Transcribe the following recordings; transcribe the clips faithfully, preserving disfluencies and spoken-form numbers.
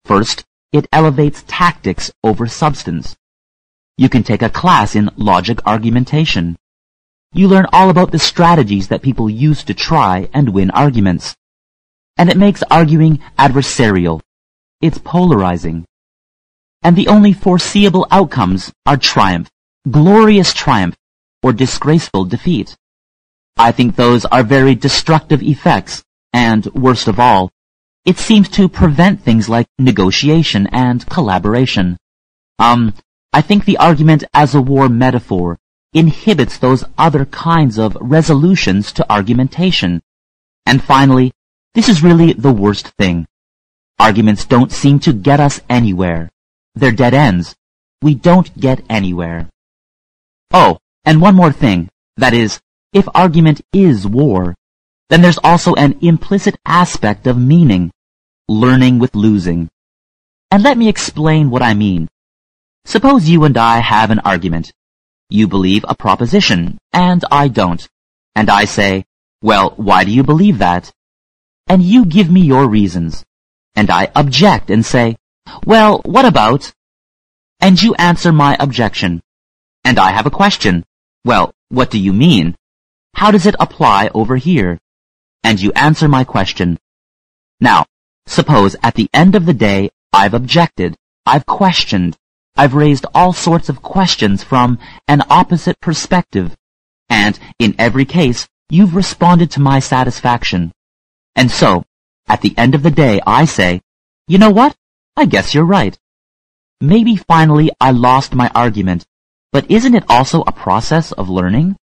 First, it elevates tactics over substance. You can take a class in logic argumentation. You learn all about the strategies that people use to try and win arguments. And it makes arguing adversarial. It's polarizing. And the only foreseeable outcomes are triumph, glorious triumph, or disgraceful defeat. I think those are very destructive effects, and worst of all, it seems to prevent things like negotiation and collaboration. Um, I think the argument as a war metaphor inhibits those other kinds of resolutions to argumentation. And finally, this is really the worst thing. Arguments don't seem to get us anywhere. They're dead ends. We don't get anywhere. Oh, and one more thing. That is, if argument is war, then there's also an implicit aspect of meaning, learning with losing. And let me explain what I mean. Suppose you and I have an argument. You believe a proposition, and I don't. And I say, well, why do you believe that? And you give me your reasons. And I object and say, well, what about? And you answer my objection. And I have a question. Well, what do you mean? How does it apply over here? And you answer my question. Now, suppose at the end of the day, I've objected, I've questioned, I've raised all sorts of questions from an opposite perspective, and in every case, you've responded to my satisfaction. And so, at the end of the day, I say, you know what? I guess you're right. Maybe finally I lost my argument, but isn't it also a process of learning?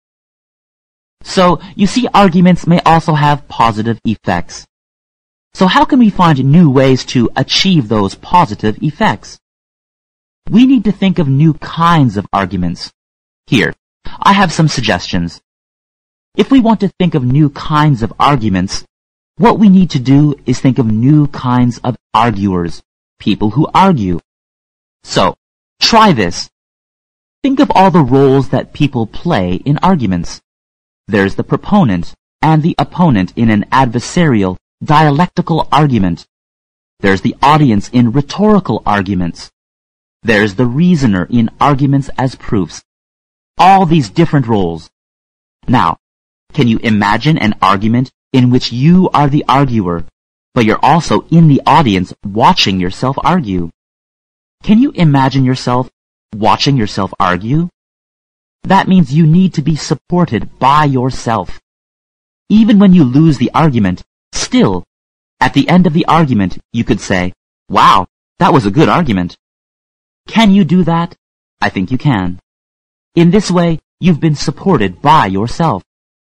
So, you see, arguments may also have positive effects. So how can we find new ways to achieve those positive effects? We need to think of new kinds of arguments. Here, I have some suggestions. If we want to think of new kinds of arguments, what we need to do is think of new kinds of arguers, people who argue. So, try this. Think of all the roles that people play in arguments. There's the proponent and the opponent in an adversarial, dialectical argument. There's the audience in rhetorical arguments. There's the reasoner in arguments as proofs. All these different roles. Now, can you imagine an argument in which you are the arguer, but you're also in the audience watching yourself argue? Can you imagine yourself watching yourself argue? That means you need to be supported by yourself. Even when you lose the argument, still, at the end of the argument, you could say, wow, that was a good argument. Can you do that? I think you can. In this way, you've been supported by yourself.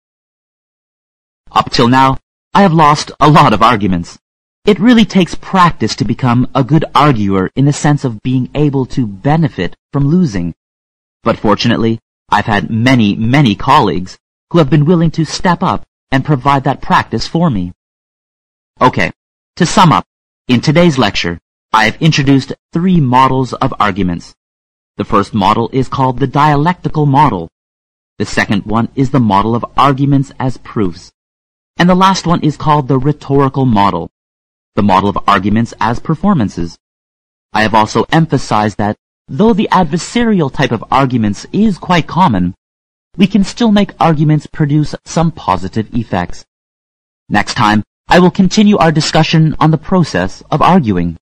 Up till now, I have lost a lot of arguments. It really takes practice to become a good arguer in the sense of being able to benefit from losing. But fortunately, I've had many, many colleagues who have been willing to step up and provide that practice for me. Okay, to sum up, in today's lecture, I have introduced three models of arguments. The first model is called the dialectical model. The second one is the model of arguments as proofs. And the last one is called the rhetorical model, the model of arguments as performances. I have also emphasized that though the adversarial type of arguments is quite common, we can still make arguments produce some positive effects. Next time, I will continue our discussion on the process of arguing.